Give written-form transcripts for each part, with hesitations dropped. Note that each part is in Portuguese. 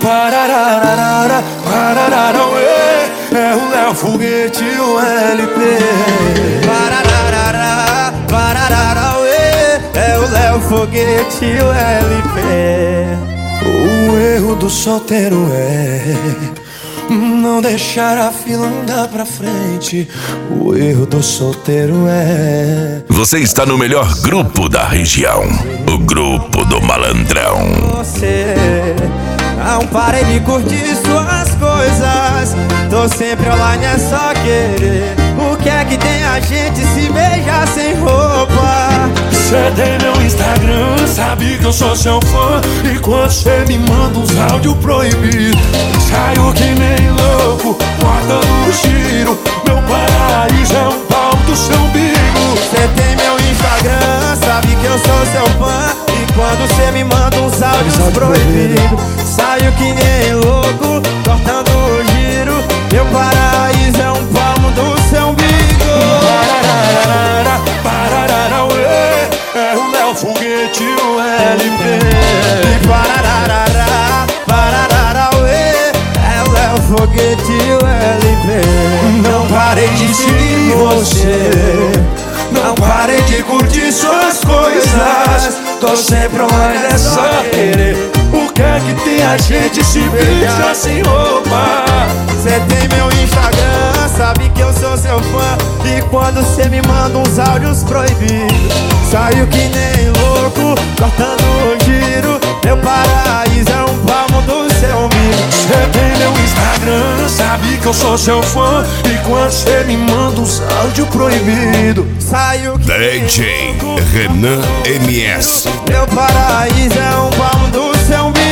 Parararara, parararauê, é o Léo Foguete e o LP. Parararara, parararauê, é o Léo Foguete e o LP. O erro do solteiro é não deixar a fila andar pra frente. O erro do solteiro é... Você está no melhor grupo da região, o Grupo do Malandrão. Você não parei de curtir suas coisas. Tô sempre online, é só querer. O que é que tem a gente se beijar sem roupa? Cê tem meu Instagram, sabe que eu sou seu fã. E quando cê me manda uns áudios proibidos, saio que nem louco, cortando o giro. Meu paraíso é um pau do seu umbigo. Cê tem meu Instagram, sabe que eu sou seu fã. E quando cê me manda uns áudios proibidos, saio que nem louco, cortando o giro. Meu paraíso é um palmo do seu umbigo. Parararara, parararauê, é o Léo Foguete e o LP. E parararara, parararauê, é o Léo Foguete e o LP. Não parei de seguir você, não parei de curtir suas coisas. Tô sempre online, é só querer. O que é que tem a gente se beijar sem roupa? Cê tem meu Instagram, sabe que eu sou seu fã. E quando cê me manda uns áudios proibidos, saio que nem louco, cortando o giro. Meu paraíso é um palmo do seu umbigo. Cê tem meu Instagram, sabe que eu sou seu fã. E quando cê me manda uns áudios proibidos, saio que DJ nem louco, Renan MS. meu paraíso é um palmo do seu umbigo.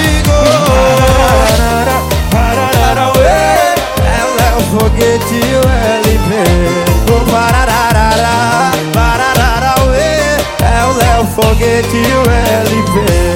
parararauê, É o Léo Foguete e o LP. O parararara, parararauê, é o Léo Foguete e o LP.